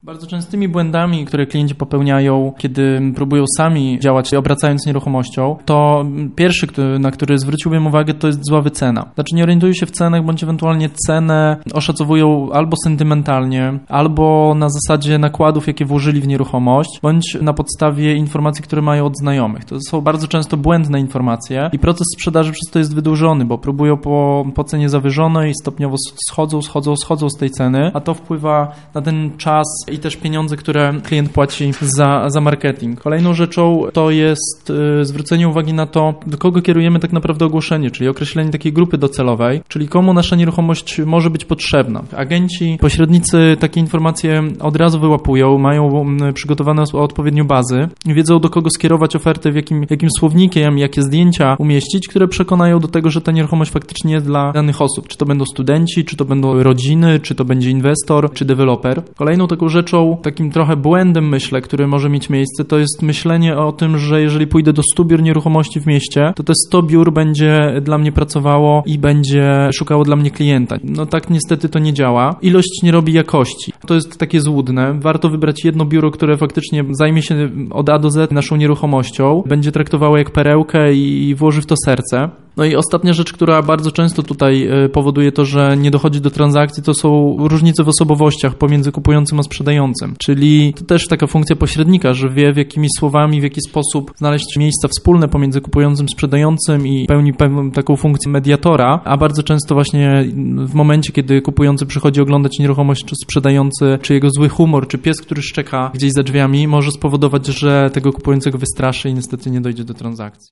Bardzo częstymi błędami, które klienci popełniają, kiedy próbują sami działać obracając nieruchomością, to pierwszy, na który zwróciłbym uwagę, to jest zła wycena. Znaczy nie orientują się w cenach, bądź ewentualnie cenę oszacowują albo sentymentalnie, albo na zasadzie nakładów, jakie włożyli w nieruchomość, bądź na podstawie informacji, które mają od znajomych. To są bardzo często błędne informacje i proces sprzedaży przez to jest wydłużony, bo próbują po cenie zawyżonej stopniowo schodzą z tej ceny, a to wpływa na ten czas i też pieniądze, które klient płaci za marketing. Kolejną rzeczą to jest zwrócenie uwagi na to, do kogo kierujemy tak naprawdę ogłoszenie, czyli określenie takiej grupy docelowej, czyli komu nasza nieruchomość może być potrzebna. Agenci, pośrednicy takie informacje od razu wyłapują, mają przygotowane odpowiednio bazy, wiedzą do kogo skierować ofertę, jakim słownikiem, jakie zdjęcia umieścić, które przekonają do tego, że ta nieruchomość faktycznie jest dla danych osób. Czy to będą studenci, czy to będą rodziny, czy to będzie inwestor, czy deweloper. Kolejną taką rzeczą, takim trochę błędem, myślę, który może mieć miejsce, to jest myślenie o tym, że jeżeli pójdę do 100 biur nieruchomości w mieście, to te 100 biur będzie dla mnie pracowało i będzie szukało dla mnie klienta. No tak niestety to nie działa. Ilość nie robi jakości. To jest takie złudne. Warto wybrać jedno biuro, które faktycznie zajmie się od A do Z naszą nieruchomością, będzie traktowało jak perełkę i włoży w to serce. No i ostatnia rzecz, która bardzo często tutaj powoduje to, że nie dochodzi do transakcji, to są różnice w osobowościach pomiędzy kupującym a sprzedającym. Czyli to też taka funkcja pośrednika, że wie w jakimi słowami, w jaki sposób znaleźć miejsca wspólne pomiędzy kupującym, sprzedającym i pełni taką funkcję mediatora, a bardzo często właśnie w momencie, kiedy kupujący przychodzi oglądać nieruchomość, czy sprzedający, czy jego zły humor, czy pies, który szczeka gdzieś za drzwiami, może spowodować, że tego kupującego wystraszy i niestety nie dojdzie do transakcji.